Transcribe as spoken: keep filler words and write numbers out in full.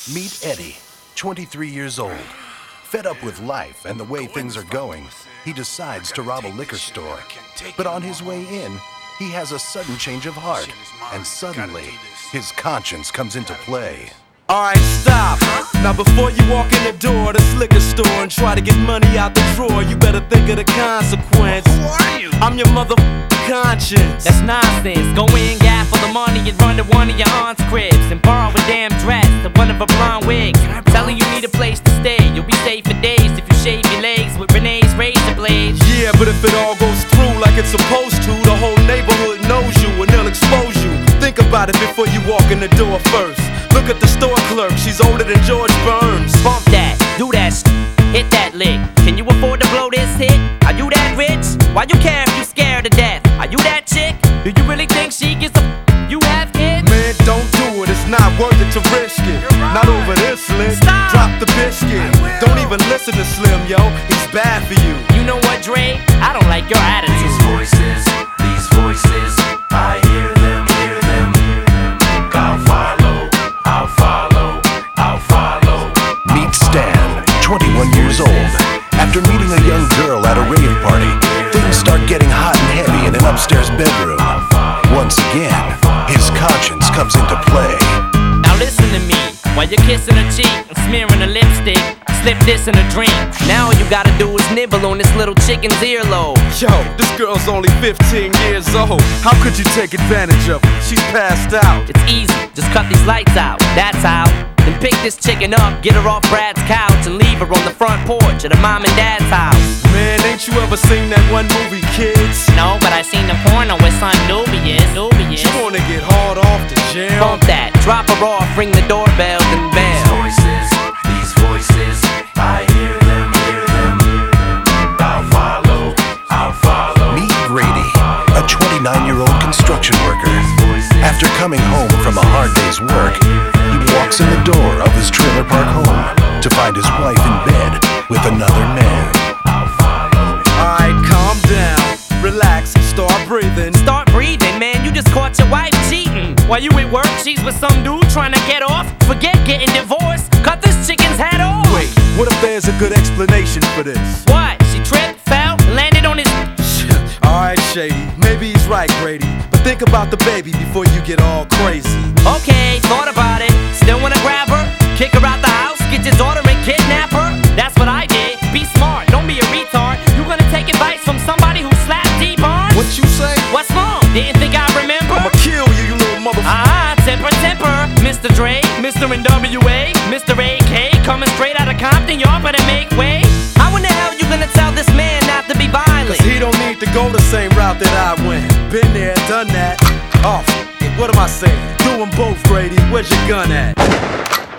Meet Eddie, twenty-three years old. Fed up with life and the way things are going, he decides to rob a liquor store. But on his way in, he has a sudden change of heart, and suddenly, his conscience comes into play. Alright, stop. Now before you walk in the door of this liquor store and try to get money out the drawer, you better think of the consequence. Who are you? I'm your mother conscience. That's nonsense. Go in, gap for the money and run to one of your aunt's cribs and borrow a damn dress and one of her blonde wigs. Telling you need a place to stay. You'll be safe for days if you shave your legs with Renee's razor blades. Yeah, but if it all goes through like it's supposed to, the whole neighborhood knows you and they'll expose you. Think about it before you walk in the door first. Look at the store clerk, she's older than George Burns. Bump that, do that sh hit that lick. Can you afford to blow this hit? Are you that rich? Why you care if you scared to death? Are you that chick? Do you really think she gets a you have kids? Man, don't do it, it's not worth it to risk it. Not over this lick. Stop. Drop the biscuit. Don't even listen to Slim, yo, he's bad for you. You know what, Dre? I don't like your attitude. These voices, these voices, I hear them, hear them. I'll follow, I'll follow, I'll follow. Meet Stan, twenty-one years old. After meeting a young girl at a rave party, things start getting hot and heavy in an upstairs bedroom. Once again, his conscience comes into play. Now listen to me. While you're kissing her cheek and smearing her lipstick, slip this in a drink. Now all you gotta do is nibble on this little chicken's earlobe. Yo, this girl's only fifteen years old. How could you take advantage of her? She's passed out. It's easy, just cut these lights out, that's how. Then pick this chicken up, get her off Brad's couch, and leave her on the front porch at her mom and dad's house. Man, ain't you ever seen that one movie, Kids? No, but I seen the porno with son Nubius. Nubius. You wanna get hard off the jail? Bump that, drop her off, ring the doorbell, then These bell. voices, these voices, I hear them, hear them. I'll follow, I'll follow. Meet Grady, a twenty-nine-year-old construction worker. After coming home from a hard day's work, he walks in the door of his trailer park home to find his wife in bed with another man. Alright, calm down, relax, start breathing. Start breathing, man, you just caught your wife cheating. While you at work, she's with some dude trying to get off. Forget getting divorced, cut this chicken's head off. Wait, what if there's a good explanation for this? What? She tripped, fell, landed on his... Alright, Shady, maybe he's right, Grady. But think about the baby before you get all crazy. Okay, thought about it. Still wanna grab her? Kick her out the house? Get your daughter and kidnap her? That's what I did. Be smart, don't be a retard. You gonna take advice from somebody who slapped D-Barnes? What you say? What's wrong? Didn't think I remember? I'ma kill you, you little motherfucker. Ah, temper, temper. Mister Dre, Mister N W A, Mister A K, coming straight out of Compton, y'all better make way. How in the hell you gonna tell this man not to be violent? Cause he don't need to go the same route that I went. Been there, done that. Oh, f- it, what am I saying? Do them both, Grady. Where's your gun at?